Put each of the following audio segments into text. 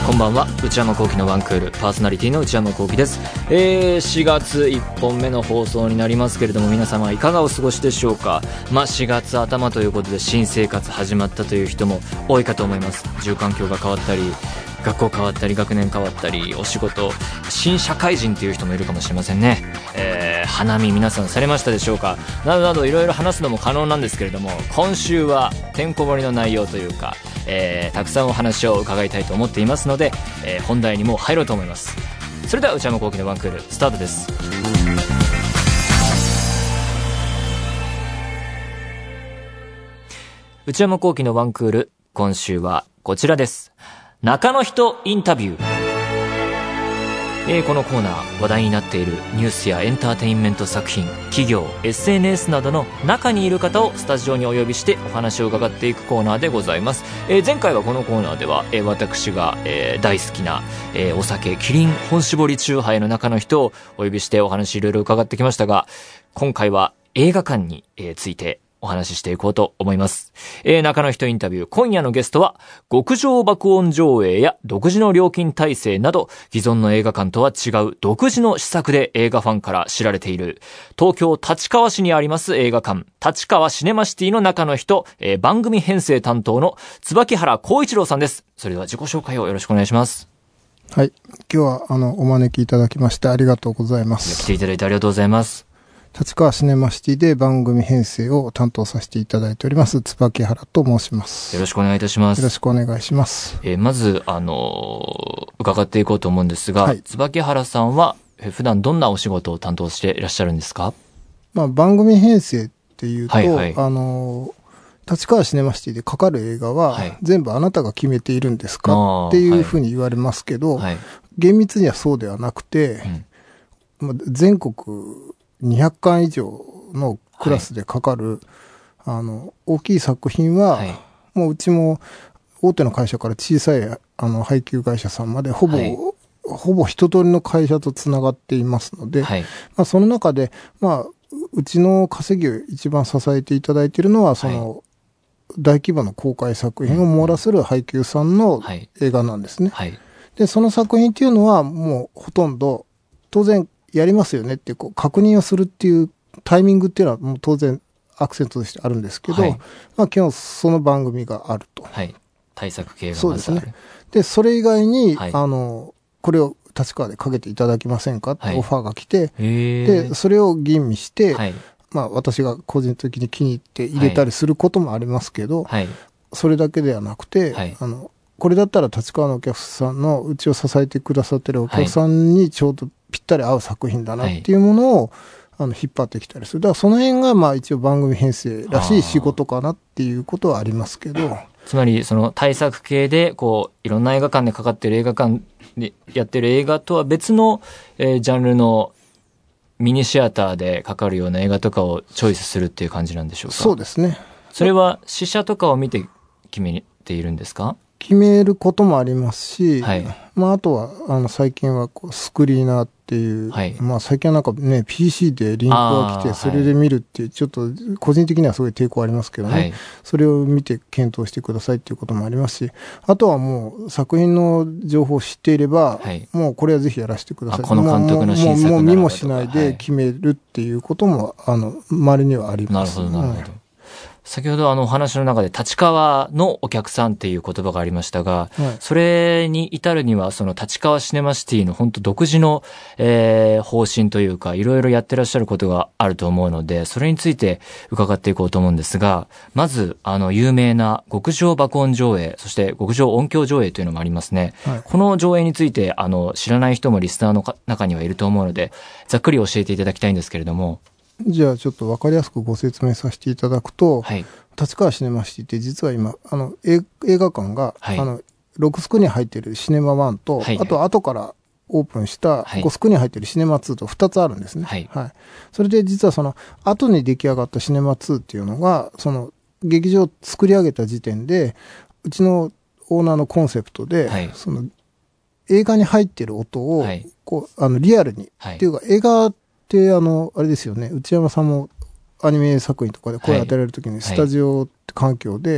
こんばんは、内山聖輝のワンクールパーソナリティの内山聖輝です。4月1本目の放送になりますけれども、皆様いかがお過ごしでしょうか。4月頭ということで新生活始まったという人も多いかと思います。住環境が変わったり、学校変わったり、学年変わったり、お仕事、新社会人という人もいるかもしれませんね。花見皆さんされましたでしょうか。などなどいろいろ話すのも可能なんですけれども、今週はてんこ盛りの内容というか、たくさんお話を伺いたいと思っていますので、本題にもう入ろうと思います。それでは内山聖輝のワンクールスタートです。内山聖輝のワンクール、今週はこちらです。中の人インタビュー。このコーナー、話題になっているニュースやエンターテインメント作品、企業、SNS などの中にいる方をスタジオにお呼びしてお話を伺っていくコーナーでございます。前回はこのコーナーでは、私が、大好きな、お酒、キリン本搾りチューハイの中の人をお呼びしてお話いろいろ伺ってきましたが、今回は映画館に、ついてお話ししていこうと思います。中の人インタビュー、今夜のゲストは極上爆音上映や独自の料金体制など既存の映画館とは違う独自の施策で映画ファンから知られている東京立川市にあります映画館立川シネマシティの中の人、番組編成担当の椿原光一郎さんです。それでは自己紹介をよろしくお願いします。 はい、今日はお招きいただきましてありがとうございます。 来ていただいてありがとうございます。 立川シネマシティで番組編成を担当させていただいております椿原と申します。 よろしくお願いいたします。 よろしくお願いします。 まず伺っていこうと思うんですが、はい、椿原さんは普段どんなお仕事を担当していらっしゃるんですか。 番組編成っていうと、 はいはい、 立川シネマシティでかかる映画は、はい、全部あなたが決めているんですかっていうふうに言われますけど、はい、厳密にはそうではなくて、全国200巻以上のクラスでかかる、はい、大きい作品は、はい、もううちも大手の会社から小さい配給会社さんまでほぼ一通りの会社とつながっていますので、はい、その中で、うちの稼ぎを一番支えていただいているのは、大規模な公開作品を網羅する配給さんの映画なんですね。はいはい、で、その作品っていうのはもうほとんど当然やりますよねっていう確認をするっていうタイミングっていうのはもう当然アクセントとしてあるんですけど、はい、基本その番組があると。 はい。対策系がまずある。 そうですね。で、それ以外に、はい、これを立川でかけていただけませんかってオファーが来て、はい、で、それを吟味して、はい、私が個人的に気に入って入れたりすることもありますけど、はい、それだけではなくて、はい、これだったら立川のお客さんのうちを支えてくださってるお客さんにちょうどぴったり合う作品だなっていうものを、引っ張ってきたりする。だからその辺が一応番組編成らしい仕事かなっていうことはありますけど。 つまりその対策系でいろんな映画館でかかってる映画館でやってる映画とは別の、ジャンルのミニシアターでかかるような映画とかをチョイスするっていう感じなんでしょうか。 そうですね。 それは試写とかを見て決めているんですか。 決めることもありますし、はい、あとは最近はスクリーナーっていう、はい、最近はなんかね PC でリンクが来てそれで見るっていう、ちょっと個人的にはすごい抵抗ありますけどね、はい、それを見て検討してくださいっていうこともありますし、あとはもう作品の情報を知っていれば、はい、もうこれはぜひやらせてください。 この監督の新作もう見もしないで決めるっていうことも、周りにはあります。 なるほどなるほど。先ほどお話の中で立川のお客さんっていう言葉がありましたが、はい、それに至るにはその立川シネマシティの本当独自の、方針というかいろいろやってらっしゃることがあると思うので、それについて伺っていこうと思うんですが、まず有名な極上爆音上映、そして極上音響上映というのもありますね。はい、この上映について知らない人もリスナーの中にはいると思うので、ざっくり教えていただきたいんですけれども。 じゃあちょっと分かりやすくご説明させていただくと、はい、立川シネマシティって実は今映画館が、はい、6スクリーン入ってるシネマ1と、はい、あと後からオープンした5スクリーン入ってるシネマ2と2つあるんですね。はいはい、それで実はその後に出来上がったシネマ2っていうのがその劇場を作り上げた時点でうちのオーナーのコンセプトで、はい、その映画に入ってる音をリアルに、はい、っていうか映画であれですよね、内山さんもアニメ作品とかで声当てられるときにスタジオ環境で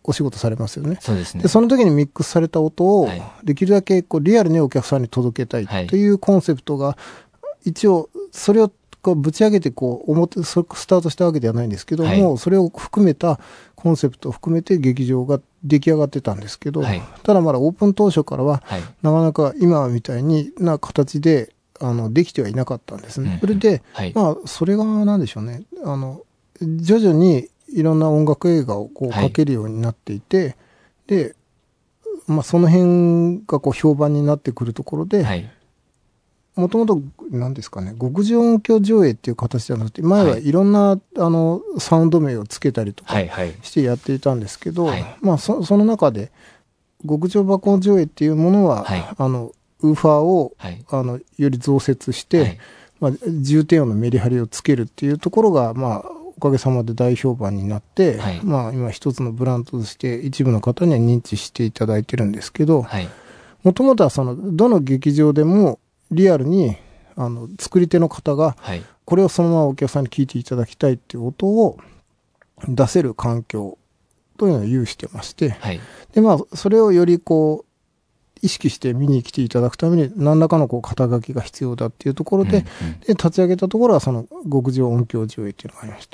お仕事されますよね。 そうですね。 で、その時にミックスされた音を、できるだけこうリアルにお客さんに届けたいというコンセプトが、一応、それをこうぶち上げてこう、スタートしたわけではないんですけども、それを含めたコンセプトを含めて劇場が出来上がってたんですけど、ただまだオープン当初からは、なかなか今みたいな形で、できてはいなかったんですね。それで、まあ、それが何でしょうね。徐々にいろんな音楽映画をこうかけるようになっていて、で、まあ、その辺がこう評判になってくるところで、もともと、何ですかね、極上音響上映っていう形じゃなくて、前はいろんな、サウンド名をつけたりとかしてやっていたんですけど、まあ、その中で、極上爆音上映っていうものは、ウーファーを、より増設して、まあ、重低音のメリハリをつけるっていうところが、まあ、おかげさまで大評判になって、まあ、今一つのブランドとして一部の方には認知していただいてるんですけど、もともとはどの劇場でもリアルに、作り手の方が、これをそのままお客さんに聞いていただきたいっていう音を出せる環境というのを有してまして、で、まあ、それをよりこう、意識して見に来ていただくために何らかのこう肩書きが必要だっていうところで、で立ち上げたところはその極上音響上映っていうのがありまして。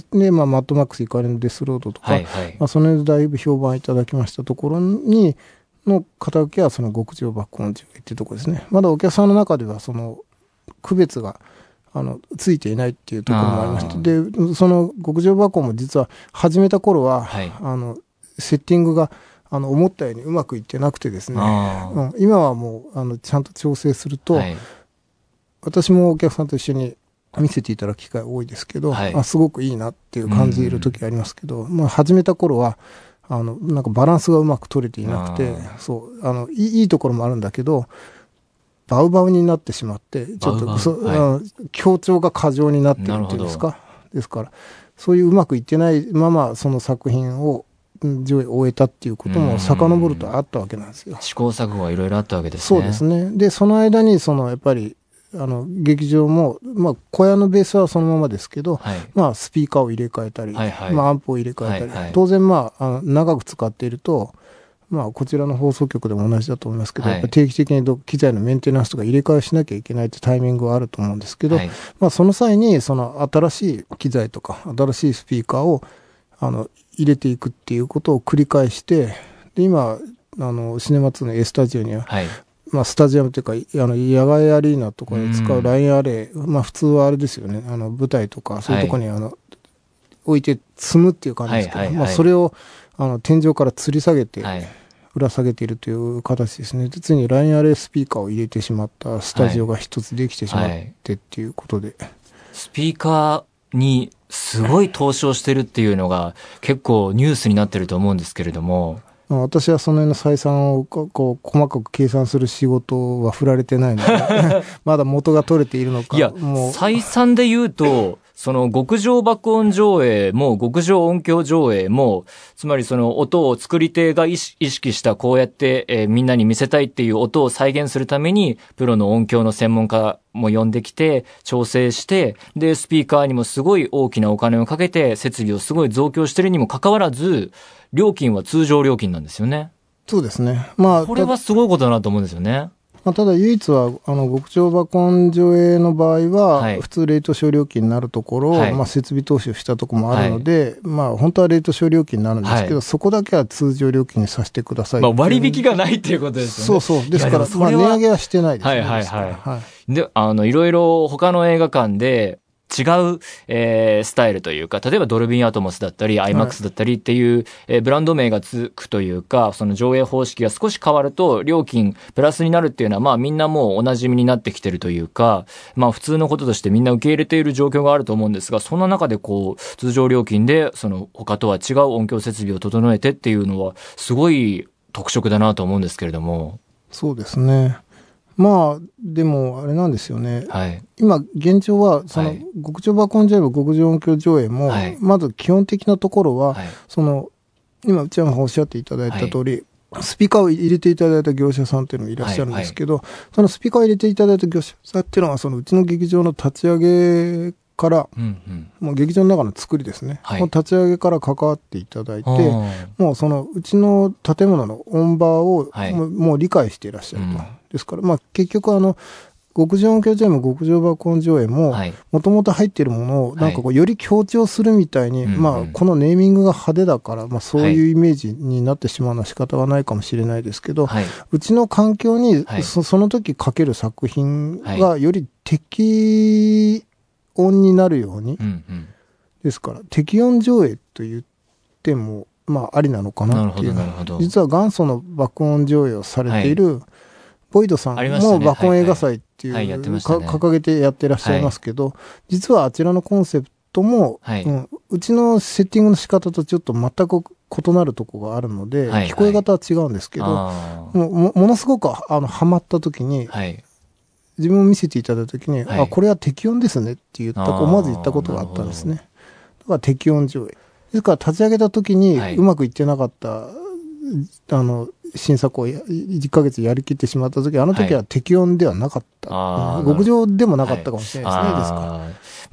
で、まあ、マッドマックス怒りのデスロードとか、まあ、その辺でだいぶ評判いただきましたところに、の肩書きはその極上爆音上映っていうところですね。まだお客さんの中ではその区別が、ついていないっていうところもありまして、で、その極上爆音も実は始めた頃は、セッティングが、思ったようにうまくいってなくてですね、今はもう、ちゃんと調整すると、私もお客さんと一緒に見せていただく機会多いですけど、すごくいいなっていう感じる時ありますけど、まあ、始めた頃は、なんかバランスがうまく取れていなくて、そう、いいところもあるんだけど、バウバウになってしまって、ちょっと、強調が過剰になってるっていうんですか。ですから、そういううまくいってないまま、その作品を、上映を終えたっていうことも遡るとあったわけなんですよ。 試行錯誤がいろいろあったわけですね。 そうですね。で、その間に、やっぱり、劇場も、まあ、小屋のベースはそのままですけど、まあ、スピーカーを入れ替えたり、まあ、アンプを入れ替えたり、当然、まあ、長く使っていると、まあ、こちらの放送局でも同じだと思いますけど、やっぱ定期的に機材のメンテナンスとか入れ替えしなきゃいけないってタイミングはあると思うんですけど、まあ、その際に、新しい機材とか、新しいスピーカーを、入れていくっていうことを繰り返して、で、今、シネマ2の A スタジオには、まあ、スタジアムというか、野外アリーナとかで使うラインアレイ、まあ、普通はあれですよね、舞台とか、そういうところに、置いて積むっていう感じですけど、まあ、それを、天井から吊り下げて、ぶら下げているという形ですね。で、ついにラインアレイスピーカーを入れてしまったスタジオが一つできてしまってっていうことで。 スピーカーにすごい投資をしてるっていうのが結構ニュースになってると思うんですけれども。 私はその辺の採算をこう細かく計算する仕事は振られてないので、まだ元が取れているのか。 いや、採算で言うと、その極上爆音上映も極上音響上映も、つまりその音を作り手が意識したこうやって、みんなに見せたいっていう音を再現するために、プロの音響の専門家も呼んできて、調整して、で、スピーカーにもすごい大きなお金をかけて、設備をすごい増強してるにもかかわらず、料金は通常料金なんですよね。 そうですね。まあ、 これはすごいことだなと思うんですよね。 まあ、ただ唯一は、極上爆音上映の場合は、普通レート小料金になるところ、まあ、設備投資をしたところもあるので、まあ、本当はレート小料金になるんですけど、そこだけは通常料金にさせてください。 まあ、割引がないっていうことですよね。 そうそう。ですから、まあ、値上げはしてないですね。 で、いろいろ他の映画館で、違う、スタイルというか、例えばドルビーアトモスだったり、IMAX だったりっていう、ブランド名がつくというか、その上映方式が少し変わると、料金プラスになるっていうのは、まあみんなもうお馴染みになってきてるというか、まあ普通のこととしてみんな受け入れている状況があると思うんですが、そんな中でこう、通常料金で、その他とは違う音響設備を整えてっていうのは、すごい特色だなと思うんですけれども。 そうですね。まあ、でも、あれなんですよね。今、現状は、極上爆音上映も極上音響上映も、まず基本的なところは、今、内山さんおっしゃっていただいた通り、スピーカーを入れていただいた業者さんっていうのもいらっしゃるんですけど、そのスピーカーを入れていただいた業者さんっていうのは、うちの劇場の立ち上げから、もう劇場の中の作りですね。もう立ち上げから関わっていただいて、もううちの建物の音場をもう理解していらっしゃると。ですから、結局極上音響上映も極上爆音上映も、もともと入っているものを、なんかより強調するみたいに、このネーミングが派手だから、そういうイメージになってしまうのは仕方がないかもしれないですけど、うちの環境に、その時書ける作品がより適音になるように、ですから、適音上映と言っても、ありなのかなっていう。実は元祖の爆音上映をされている、ボイドさんも爆音映画祭っていう、掲げてやってらっしゃいますけど、実はあちらのコンセプトも、うちのセッティングの仕方とちょっと全く異なるところがあるので、聞こえ方は違うんですけど、ものすごくハマった時に、自分を見せていただいた時に、これは適音ですねって思わず言ったことがあったんですね。だから適音上映。ですから立ち上げた時にうまくいってなかった、新作を1ヶ月やりきってしまった時、あの時は適音ではなかった。極上でもなかったかもしれないですね。ですから。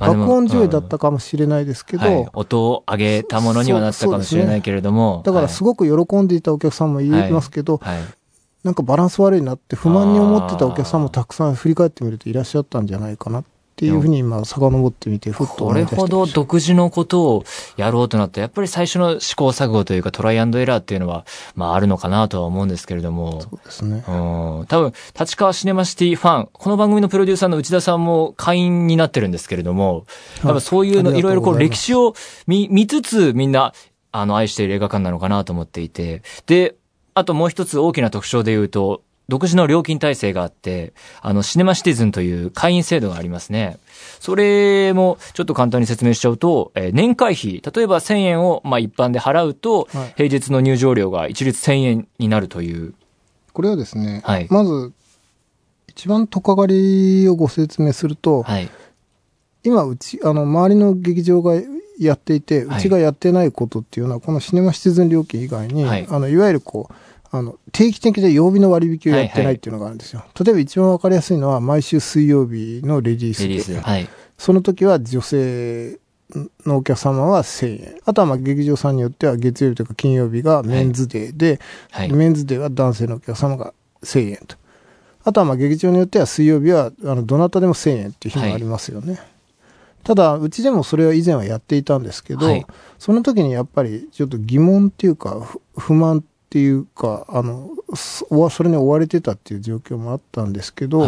爆音上映だったかもしれないですけど。 音を上げたものにはなったかもしれないけれども。 だからすごく喜んでいたお客さんもいますけど、なんかバランス悪いなって不満に思ってたお客さんもたくさん振り返ってみるといらっしゃったんじゃないかなっていうふうに今遡ってみてふっと思い出してました。 これほど独自のことをやろうとなったらやっぱり最初の試行錯誤というかトライアンドエラーっていうのはあるのかなとは思うんですけれども。 そうですね。 多分立川シネマシティファン、この番組のプロデューサーの内田さんも会員になってるんですけれども、多分そういうのいろいろ歴史を見つつみんな愛している映画館なのかなと思っていて、であともう一つ大きな特徴で言うと、独自の料金体制があって、シネマシティズンという会員制度がありますね。それもちょっと簡単に説明しちゃうと、年会費、例えば1000円を一般で払うと、平日の入場料が一律1000円になるという。 これはですね、まず、一番とかがりをご説明すると、今、周りの劇場がやっていて、うちがやってないことっていうのは、このシネマシティズン料金以外に、いわゆる定期的で曜日の割引をやってないっていうのがあるんですよ。例えば一番わかりやすいのは、毎週水曜日のレディースで、その時は女性のお客様は1000円。あとは劇場さんによっては月曜日とか金曜日がメンズデーで、メンズデーは男性のお客様が1000円と。あとは劇場によっては水曜日はどなたでも1000円っていう日もありますよね。ただ、うちでもそれは以前はやっていたんですけど、その時にやっぱりちょっと疑問っていうか、不満っていうか、それに追われてたっていう状況もあったんですけど、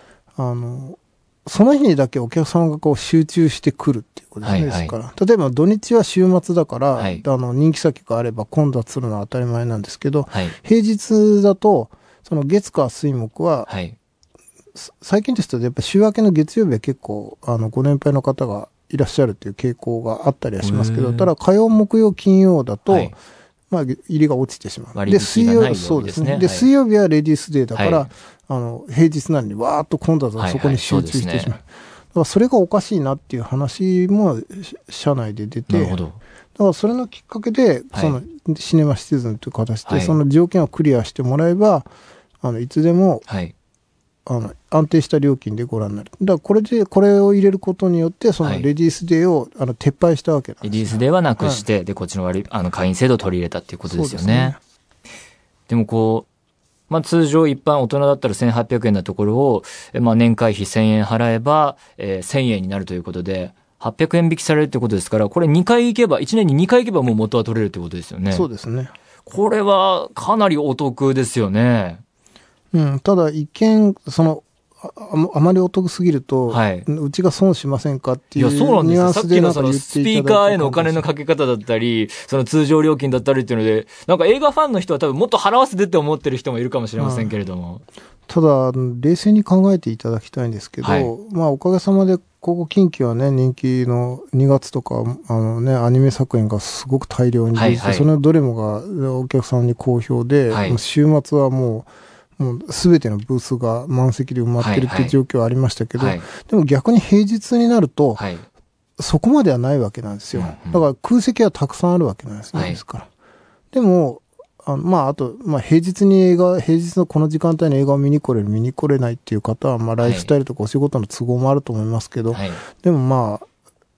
その日にだけお客様が集中してくるっていうことですね。ですから、例えば土日は週末だから、人気先があれば混雑するのは当たり前なんですけど、平日だと、その月火水木は、最近ですとやっぱ週明けの月曜日は結構、ご年配の方がいらっしゃるっていう傾向があったりはしますけど、ただ火曜、木曜、金曜だと、入りが落ちてしまう。で、水曜日、そうですね。で、水曜日はレディースデーだから、平日なのにわーっと混雑がそこに集中してしまう。だからそれがおかしいなっていう話も社内で出て、だからそれのきっかけで、シネマシティズンという形で、その条件をクリアしてもらえば、いつでも、安定した料金でご覧になる。だからこれを入れることによって、そのレディースデーを撤廃したわけなんです。 レディースデーはなくして、で、こっちの会員制度を取り入れたっていうことですよね。でも通常一般大人だったら1800円なところを、年会費1000円払えば、1000円になるということで、800円引きされるってことですから、これ2回行けば、1年に2回行けばもう元は取れるってことですよね。 そうですね。 これはかなりお得ですよね。 ただ一見、あまりお得すぎると、うちが損しませんかっていうニュアンスでなんか言っていただいて。スピーカーへのお金のかけ方だったり、その通常料金だったりっていうので、なんか映画ファンの人は多分もっと払わせてって思ってる人もいるかもしれませんけれども。 ただ、冷静に考えていただきたいんですけど、おかげさまで、ここ近期はね、人気の2月とか、アニメ作品がすごく大量に出て、そのどれもがお客さんに好評で、もう週末はもうすべてのブースが満席で埋まってるっていう状況はありましたけど、でも逆に平日になると、そこまではないわけなんですよ。だから空席はたくさんあるわけなんですね。ですから。でも、あと、平日のこの時間帯に映画を見に来れる、見に来れないっていう方は、ライフスタイルとかお仕事の都合もあると思いますけど、でも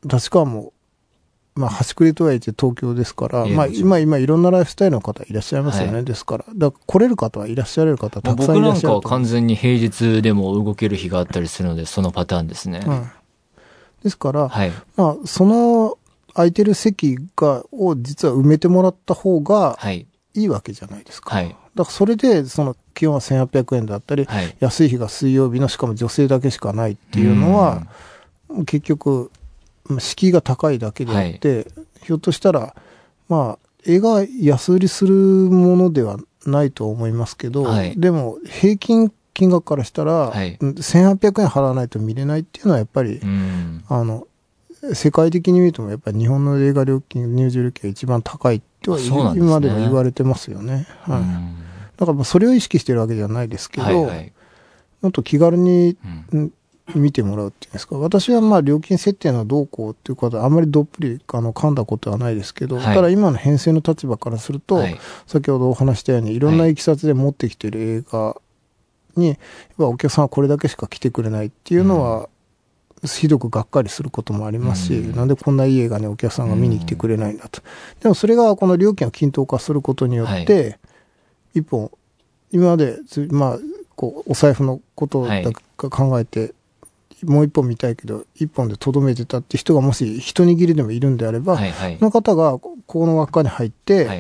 立川も、端くれとはいえ東京ですから、今いろんなライフスタイルの方いらっしゃいますよね。ですから、来れる方はいらっしゃる方たくさんいらっしゃると。 僕なんかは完全に平日でも動ける日があったりするので、そのパターンですね。 ですから、その空いてる席を実は埋めてもらった方がいいわけじゃないですか。だからそれで、基本は1800円だったり、安い日が水曜日の、しかも女性だけしかないっていうのは、結局、敷居が高いだけであって、ひょっとしたら、映画安売りするものではないと思いますけど、でも、平均金額からしたら、1800円払わないと見れないっていうのはやっぱり、世界的に見てもやっぱり日本の映画料金、入場料金が一番高いっては、今までも言われてますよね。だからそれを意識してるわけじゃないですけど、もっと気軽に見てもらうっていうんですか。私は料金設定のどうこうっていうことはあんまりどっぷり噛んだことはないですけど、ただ今の編成の立場からすると、先ほどお話したようにいろんないきさつで持ってきてる映画に、お客さんはこれだけしか来てくれないっていうのは、ひどくがっかりすることもありますし、なんでこんないい映画にお客さんが見に来てくれないんだと。でもそれがこの料金を均等化することによって、一本、今まで、お財布のことだけ考えて、もう一本見たいけど、一本でとどめてたって人がもし一握りでもいるんであれば、その方がこの輪っかに入って、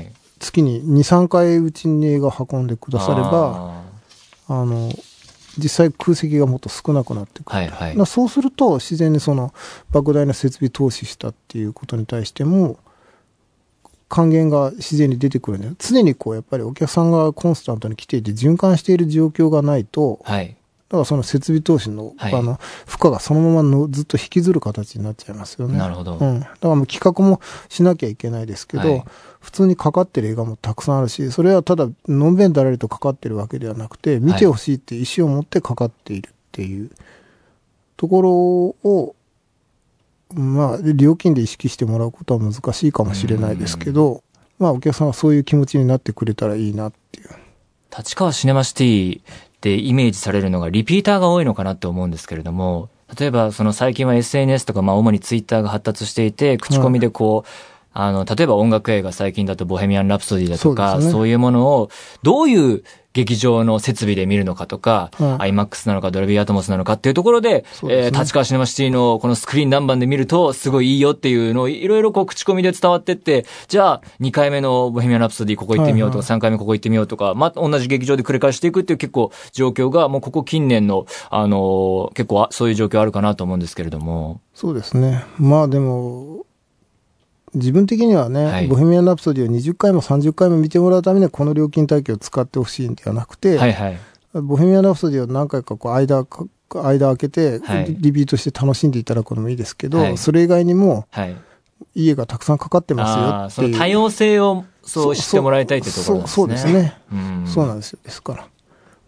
月に2、3回うちに映画を運んでくだされば、実際空席がもっと少なくなってくる。そうすると自然に莫大な設備投資したっていうことに対しても還元が自然に出てくるんだよ。常にやっぱりお客さんがコンスタントに来ていて循環している状況がないと、だからその設備投資の、負荷がそのままずっと引きずる形になっちゃいますよね。 なるほど。 だからもう企画もしなきゃいけないですけど、普通にかかってる映画もたくさんあるし、それはただのんべんだらりとかかってるわけではなくて、見てほしいっていう意思を持ってかかっているっていうところを、料金で意識してもらうことは難しいかもしれないですけど、お客さんがそういう気持ちになってくれたらいいなっていう。 立川シネマシティでイメージされるのがリピーターが多いのかなって思うんですけれども、例えば最近は SNS とか主にツイッターが発達していて、口コミで例えば音楽映画最近だとボヘミアン・ラプソディだとか、そういうものをどういう劇場の設備で見るのかとか、IMAX なのかドルビーアトモスなのかっていうところで、立川シネマシティのこのスクリーン何番で見るとすごいいいよっていうのをいろいろ口コミで伝わってって、じゃあ2回目のボヘミアン・ラプソディここ行ってみようとか、3回目ここ行ってみようとか、同じ劇場で繰り返していくっていう結構状況がもうここ近年の結構そういう状況あるかなと思うんですけれども。 そうですね。でも自分的にはね、ボヘミアン・ラプソディを20回も30回も見てもらうためにはこの料金体系を使ってほしいんではなくて、ボヘミアン・ラプソディを何回か間開けて、リピートして楽しんでいただくのもいいですけど、それ以外にも、いい映画たくさんかかってますよっていう。 その多様性をそうしてもらいたいってところなんですね。 そうですね。そうなんですよ。ですから。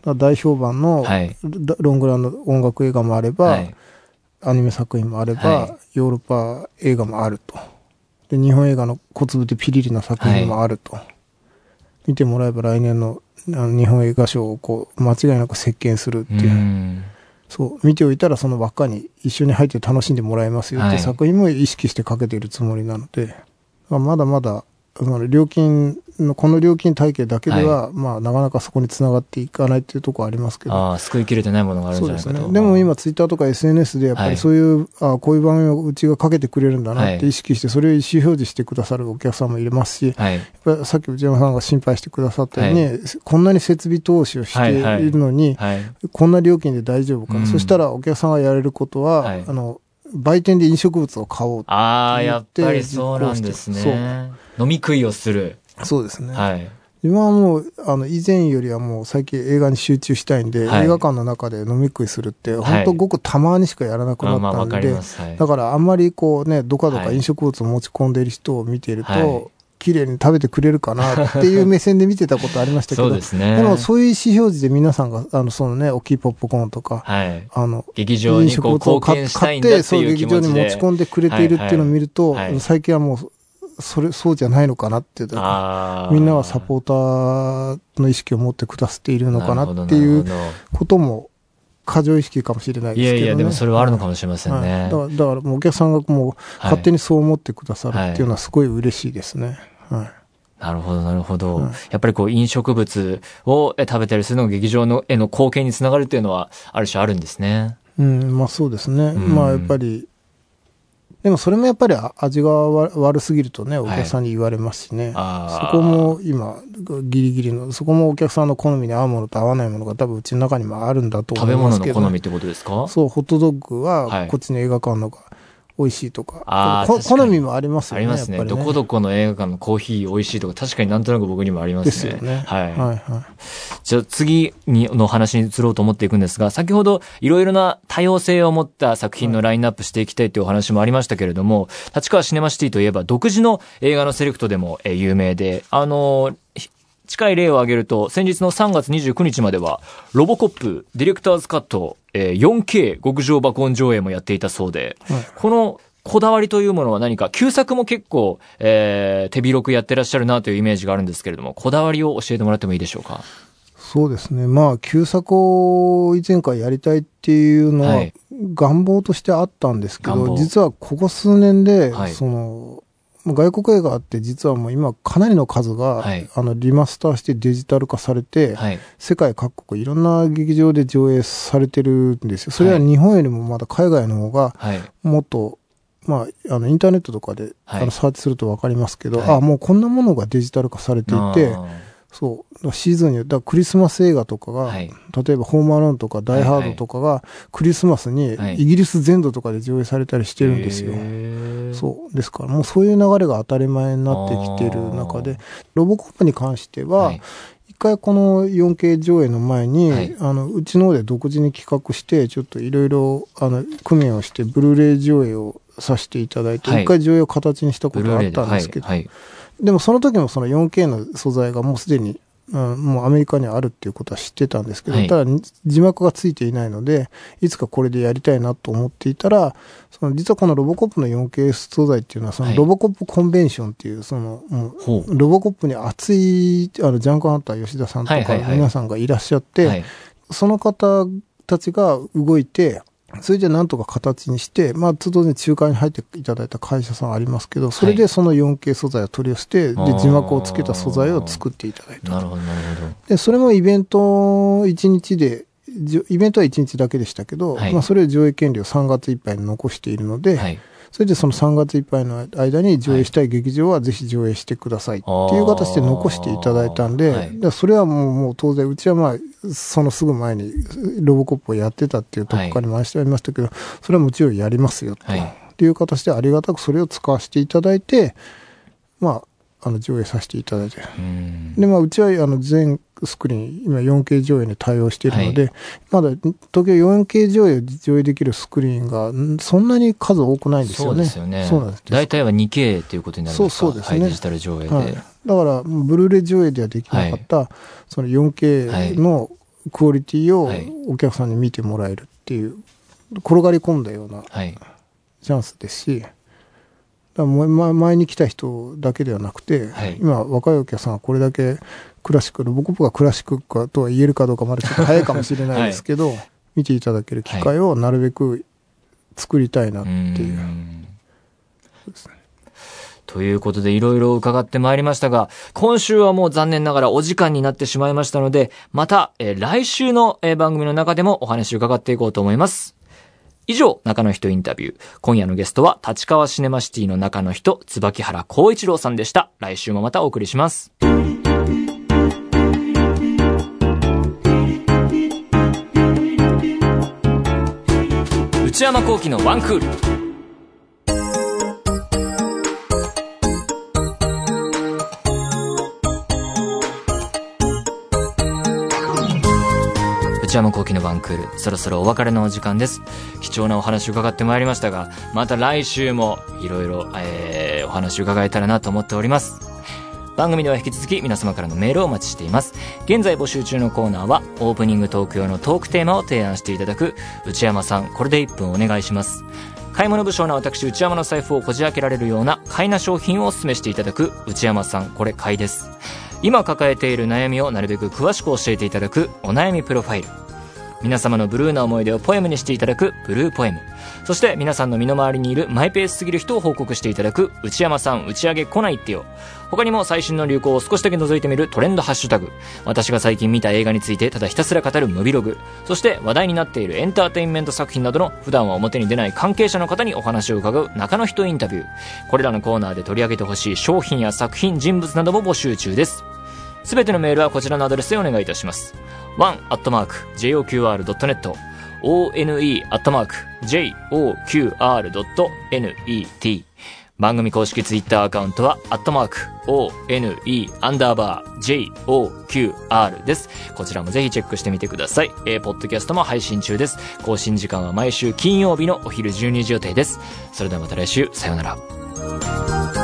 大評判のロングランの音楽映画もあれば、アニメ作品もあれば、ヨーロッパ映画もあると。で、日本映画の小粒でピリリな作品もあると。見てもらえば来年の日本映画賞を間違いなく席巻するっていう。そう、見ておいたらその輪っかに一緒に入って楽しんでもらえますよって作品も意識してかけているつもりなので、まだまだ、この料金体系だけでは、なかなかそこに繋がっていかないっていうところはありますけど。 救いきれてないものがあるんじゃないかと。そうですね。 でも今ツイッターとか SNS でやっぱりそういう、こういう番組をうちがかけてくれるんだなって意識して、それを意思表示してくださるお客さんもいますし、やっぱりさっき内山さんが心配してくださったように、こんなに設備投資をしているのに、こんな料金で大丈夫か。そしたらお客さんがやれることは、売店で飲食物を買おうって言って。 やっぱりそうなんですね。飲み食いをする。 そうですね。今はもう、以前よりはもう最近映画に集中したいんで、映画館の中で飲み食いするって、本当ごくたまにしかやらなくなったんで、だからあんまりどかどか飲食物を持ち込んでいる人を見ていると、綺麗に食べてくれるかなっていう目線で見てたことありましたけど、でもそういう意思表示で皆さんが、大きいポップコーンとか、 劇場に貢献したいんだっていう気持ちで。そう、 劇場に持ち込んでくれているっていうのを見ると、最近はもう、そうじゃないのかなっていうみんなはサポーターの意識を持ってくださっているのかなっていうことも過剰意識かもしれないですけどね。 いやいや、でもそれはあるのかもしれませんね。 だからもうお客さんがもう勝手にそう思ってくださるっていうのはすごい嬉しいですね。 なるほど、なるほど。やっぱり飲食物を食べたりするのが劇場への貢献につながるっていうのは、ある種あるんですね。 まあそうですね。まあやっぱり、でもそれもやっぱり味が悪すぎるとね、お客さんに言われますしね。そこも今、ギリギリの、そこもお客さんの好みに合うものと合わないものが多分うちの中にもあるんだと思いますけど。 食べ物の好みってことですか？ そう、ホットドッグはこっちの映画館のが美味しいとか。好みもありますよね。 ありますね。どこどこの映画館のコーヒー美味しいとか、確かになんとなく僕にもありますね。 ですよね。 じゃあ次の話に移ろうと思っていくんですが、先ほどいろいろな多様性を持った作品のラインナップしていきたいというお話もありましたけれども、立川シネマシティといえば独自の映画のセレクトでも有名で、近い例を挙げると、先日の3月29日までは、ロボコップ、ディレクターズカット、4K 極上爆音上映もやっていたそうで、このこだわりというものは何か、旧作も結構、手広くやってらっしゃるなというイメージがあるんですけれども、こだわりを教えてもらってもいいでしょうか？ そうですね。まあ、旧作を以前からやりたいっていうのは、願望としてあったんですけど、実はここ数年で、外国映画って実はもう今かなりの数が、リマスターしてデジタル化されて、世界各国いろんな劇場で上映されてるんですよ。それは日本よりもまだ海外の方が、もっと、まあ、インターネットとかで、サーチするとわかりますけど、もうこんなものがデジタル化されていて、そう。シーズンによってはクリスマス映画とかが、例えばホームアローンとかダイハードとかがクリスマスにイギリス全土とかで上映されたりしてるんですよ。そう。ですからもうそういう流れが当たり前になってきている中で、ロボコップに関しては、一回この 4K 上映の前に、うちの方で独自に企画して、ちょっといろいろ、工面をして、ブルーレイ上映をさせていただいて、一回上映を形にしたことがあったんですけど、でもその時もその 4K の素材がもうすでに、もうアメリカにはあるっていうことは知ってたんですけど、ただ字幕がついていないので、いつかこれでやりたいなと思っていたら、実はこのロボコップの 4K 素材っていうのは、そのロボコップコンベンションっていう、ロボコップに熱い、ジャンクハンター吉田さんとか皆さんがいらっしゃって、その方たちが動いて、それでなんとか形にして、まあ、当然仲介に入っていただいた会社さんありますけど、それでその 4K 素材を取り寄せて、で、字幕をつけた素材を作っていただいた。 なるほど、なるほど。 で、それもイベント1日で、イベントは1日だけでしたけど、まあ、それを上映権利を3月いっぱいに残しているので、それでその3月いっぱいの間に上映したい劇場はぜひ上映してくださいっていう形で残していただいたんで、それはもう当然、うちはまあ、そのすぐ前にロボコップをやってたっていうところから回してありましたけど、それはもちろんやりますよっていう形でありがたくそれを使わせていただいて、まあ、上映させていただいて。で、まあ、うちは全スクリーン、今 4K 上映に対応しているので、まだ東京 4K 上映できるスクリーンがそんなに数多くないんですよね。 そうですよね。そうなんです。大体は 2K ということになるんですか？ そうですね。 デジタル上映で。だから、ブルーレイ上映ではできなかった、その 4K のクオリティをお客さんに見てもらえるっていう、転がり込んだようなチャンスですし、前に来た人だけではなくて、今若いお客さんがこれだけクラシック、ロボコップがクラシックかとは言えるかどうかまだちょっと早いかもしれないですけど、見ていただける機会をなるべく作りたいなっていう。そうですね。 ということでいろいろ伺ってまいりましたが、今週はもう残念ながらお時間になってしまいましたので、また、来週の、番組の中でもお話を伺っていこうと思います。以上、中の人インタビュー。今夜のゲストは、立川シネマシティの中の人、椿原光一郎さんでした。来週もまたお送りします。内山聖輝のワンクール。内山聖輝のワンクール、そろそろお別れのお時間です。貴重なお話を伺ってまいりましたが、また来週もいろいろお話を伺えたらなと思っております。番組では引き続き皆様からのメールをお待ちしています。現在募集中のコーナーは、オープニングトーク用のトークテーマを提案していただく内山さん、これで1分お願いします。買い物不詳な私内山の財布をこじ開けられるような買いな商品をお勧めしていただく内山さん、これ買いです。今抱えている悩みをなるべく詳しく教えていただくお悩みプロファイル。 皆様のブルーな思い出をポエムにしていただくブルーポエム。そして皆さんの身の回りにいるマイペースすぎる人を報告していただく内山さん打ち上げ来ないってよ。他にも最新の流行を少しだけ覗いてみるトレンドハッシュタグ。私が最近見た映画についてただひたすら語るムビログ。そして話題になっているエンターテインメント作品などの普段は表に出ない関係者の方にお話を伺う中の人インタビュー。これらのコーナーで取り上げてほしい商品や作品、人物なども募集中です。すべてのメールはこちらのアドレスでお願いいたします。one@joqr.net one@joqr.net 番組公式ツイッターアカウントは@one_joqr です。こちらもぜひチェックしてみてください。ポッドキャストも配信中です。更新時間は毎週金曜日のお昼12時予定です。それではまた来週、さようなら。